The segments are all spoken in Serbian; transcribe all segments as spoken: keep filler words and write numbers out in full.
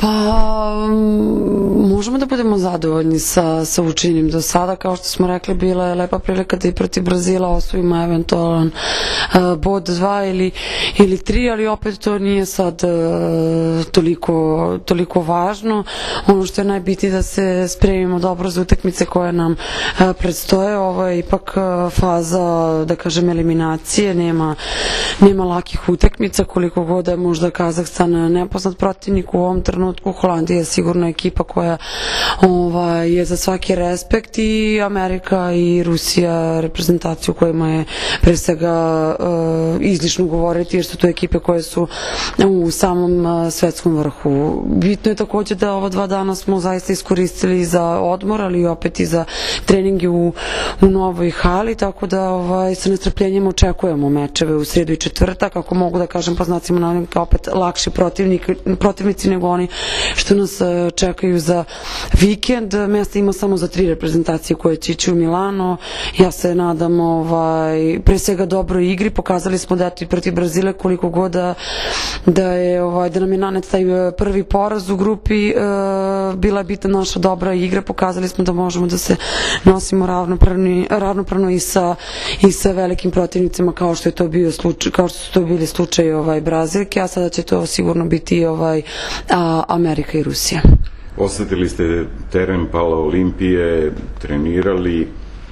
Pa, možemo da budemo zadovoljni sa, sa učinjenim do sada. Kao što smo rekli, bila je lepa prilika da i protiv Brazila osvojimo eventualan uh, bod dva ili, ili tri, ali opet to nije sad uh, toliko, toliko važno. Ono što je najbitnije da se spremimo dobro za utakmice koje nam uh, predstoje. Ovo je ipak uh, faza, da kažem, eliminacije. Nema, nema lakih utakmica, koliko god je možda Kazahstan nepoznat protivnik u ovom trenutku. Holandija je sigurno ekipa koja ovaj, je za svaki respekt, i Amerika i Rusija reprezentaciju kojima je pre svega uh, izlišno govoriti, jer su to ekipe koje su u samom uh, svetskom vrhu. Bitno je takođe da ova dva dana smo zaista iskoristili za odmor, ali opet i za treninge u, u novoj hali, tako da ovaj, sa nestrpljenjem očekujemo mečeve u sredu i četvrtak, ako mogu da kažem po znacima navoda, opet lakši protivnik, protivnici nego oni što nas čekaju za vikend. Mesta ima samo za tri reprezentacije koje će ići u Milano. Ja se nadam ovaj, pre svega dobroj igri. Pokazali smo da i protiv Brazila, koliko god da, da, je, ovaj, da nam je nanet taj prvi poraz u grupi, e, bila je bitna naša dobra igra. Pokazali smo da možemo da se nosimo ravnopravno, ravnopravno i, sa, i sa velikim protivnicima, kao što je to bio slučaj, kao što su to bili slučaj ovaj, Brazilke, a sada će to sigurno biti ovaj, a, Amerika i Rusija. Osetili ste teren Pala Olimpije, trenirali.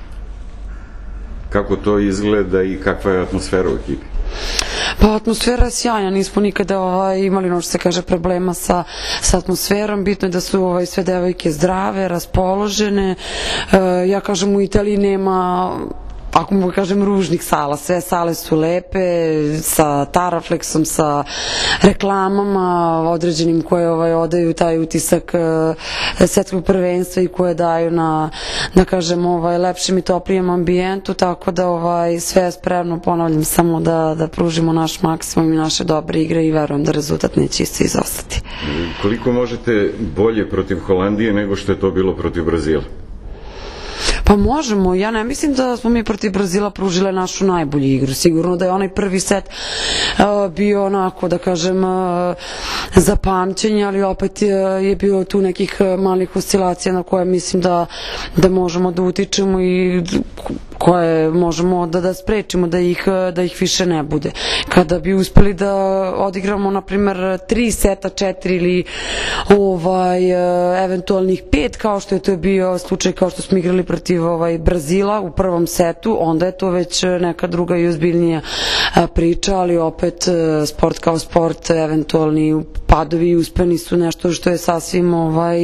Kako to izgleda i kakva je atmosfera u ekipi? Pa atmosfera je sjajna, nismo nikada ovaj, imali ono što se kaže problema sa, sa atmosferom. Bitno je da su ovaj, sve devojke zdrave, raspoložene. E, ja kažem, u Italiji nema, ako mogu kažem, ružnih sala. Sve sale su lepe, sa tarafleksom, sa reklamama određenim koje ovaj, odaju taj utisak uh, svetskog prvenstva i koje daju na, da kažem, ovaj, lepšem i toplijem ambijentu, tako da ovaj, sve je spremno, ponavljam, samo da, da pružimo naš maksimum i naše dobre igre i verujem da rezultat neće isto izostati. Koliko možete bolje protiv Holandije nego što je to bilo protiv Brazila? Pa možemo, ja ne mislim da smo mi protiv Brazila pružile našu najbolju igru. Sigurno da je onaj prvi set uh, bio onako, da kažem, uh, za pamćenje, ali opet je, je bilo tu nekih malih oscilacija na koje mislim da, da možemo da utičemo i koje možemo da, da sprečimo da ih, da ih više ne bude. Kada bi uspeli da odigramo, na primer, tri seta, četiri ili ovaj, eventualnih pet, kao što je to bio slučaj kao što smo igrali protiv ovaj, Brazila u prvom setu, onda je to već neka druga i ozbiljnija priča, ali opet sport kao sport, eventualni padovi i uspeni su nešto što je sasvim ovaj,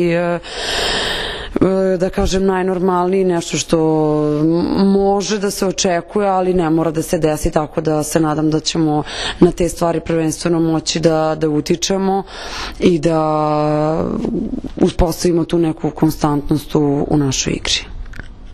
da kažem, najnormalniji, nešto što može da se očekuje, ali ne mora da se desi, tako da se nadam da ćemo na te stvari prvenstveno moći da, da utičemo i da uspostavimo tu neku konstantnost u, u našoj igri.